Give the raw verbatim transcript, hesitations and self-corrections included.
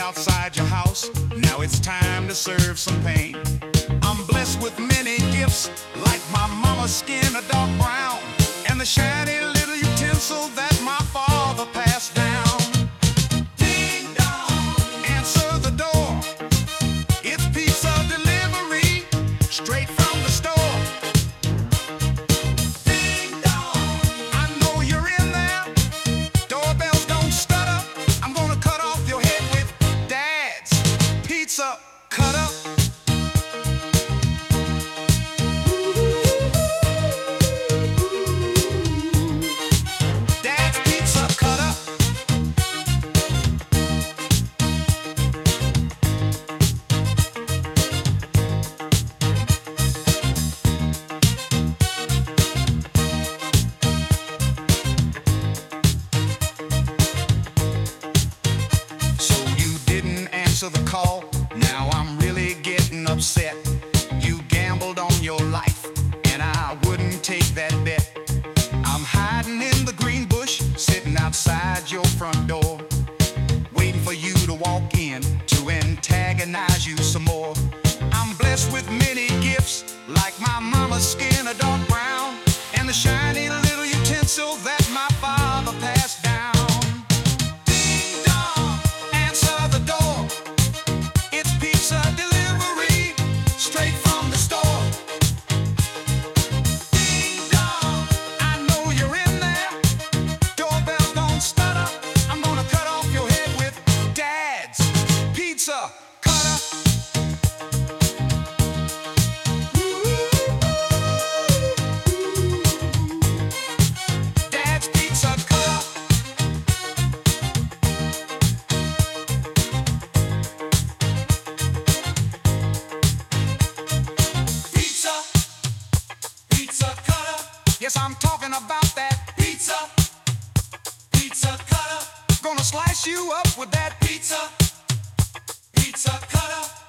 outside your house. Now it's time to serve some pain. I'm blessed with many gifts, like my mama's skin a dark brown, and the shiny little utensil that my father passed down. Ding dong, answer the door. It's pizza delivery, straight from the store. Ding dong, I know you're in there. Doorbells don't stutter. I'm gonna cut off your head with Dad's pizza cutter. The call, now I'm really getting upset. You gambled on your life, and I wouldn't take that bet. I'm hiding in the green bush, sitting outside your front door, waiting for you to walk in to antagonize you some more. I'm blessed with many gifts, like my mama's skin a dark brown, and the shiny little utensil that my father passed down. Pizza cutter. Dad's pizza cutter. Pizza, pizza cutter. Yes, I'm talking about that pizza, pizza cutter. Gonna slice you up with that pizza. Pizza cutter.